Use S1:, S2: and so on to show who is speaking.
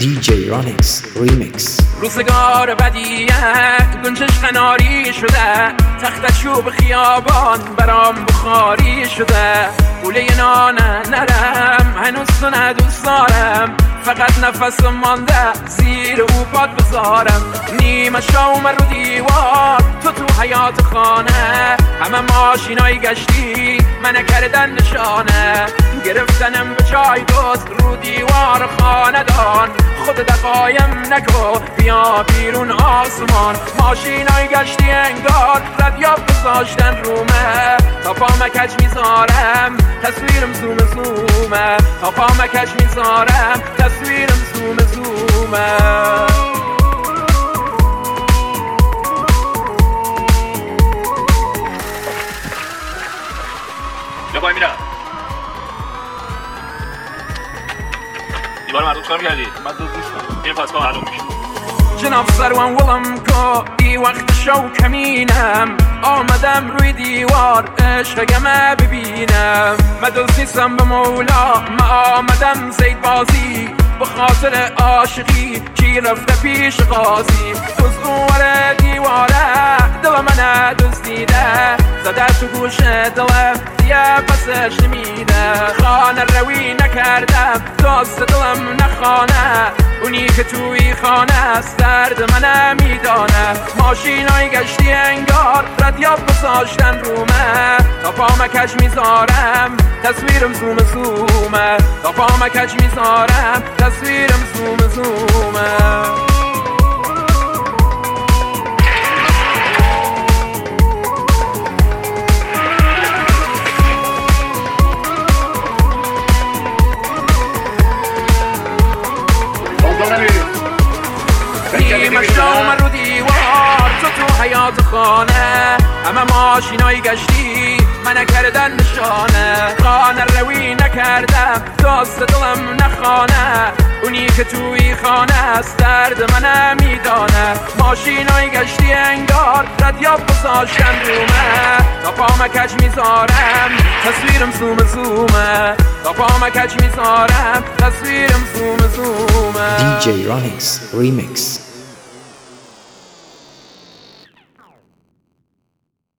S1: DJ Ronix Remix.
S2: روزگار بدیت گنجش قناری شده، تخت چوب خیابان برام بخاری شده. گوله نان نرم هنوز تو دوست دارم، فقط نفس مانده زیر او پات بذارم. نیمه شوم رو دیوار تو حیات خانه، همه ماشینای گشتی من کردن نشانه. گرفتنم به جای دوست رو دیوار خاندان، خود دقایم نکو بیا بیرون آسمان. ماشینای گشتی انگار ردیاب گذاشتن رومه، تا پام کج میذارم تصویرم زوم زومه. تا پام کج میذارم تصویرم زوم زومه.
S3: بیا میرم دیوار مردم چکار میکردی؟ من دوست نیستم. این پس با معلوم میشه.
S2: جناب سروان ولم کو ای وقت شو کمینم، آمدم روی دیوار عشقمه ببینم. من دوست نیستم به مولا، من آمدم زید بازی به خاطر عاشقی کی رفته پیش قاضی. دوست دواره دیواره دل من دزدیده، زده تو گوش دلم دیگه پسش نمیده. خانه روی نکردم دوست دلم نخانه، اونی که توی خانه است درد من میدانه. ماشینای گشتی انگار ردیاب گذاشتن رومه، تا پام کج میذارم تصویرم زوم زومه. تا پام کج میذارم تصویرم زوم زومه. نیمه شوم رو دیوار تو حیات خانه، همه ماشینای گشتی من کردن نشانه. خانه روی نکردم دوست دلم نخانه، اونی که توی خانه است درد من میدانه. ماشینای گشتی انگار ردیاب گذاشتن رومه، تا پام کج میذارم تصویرم زوم زومه. تا پام کج میذارم تصویرم زوم زومه.
S1: DJ Ronix Remix.